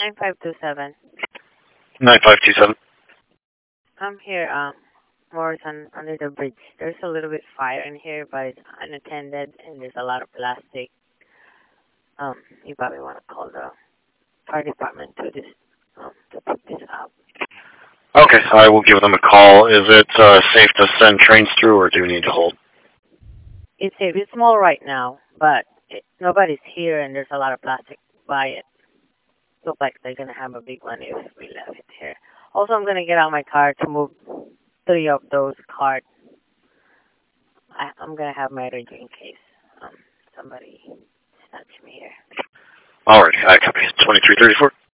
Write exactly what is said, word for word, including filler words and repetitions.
nine five two seven. nine five two seven. I'm here, um, Morrison, under the bridge. There's a little bit fire in here, but it's unattended, and there's a lot of plastic. Um, you probably want to call the fire department to this, um, to put this out. Okay, I will give them a call. Is it uh, safe to send trains through, or do we need to hold? It's safe. It's small right now, but it, nobody's here, and there's a lot of plastic by it. Look like they're gonna have a big one if we left it here. Also, I'm gonna get out my car to move three of those carts. I, I'm gonna have my radio in case um somebody snatch me here. Alright, I copy. twenty-three thirty-four.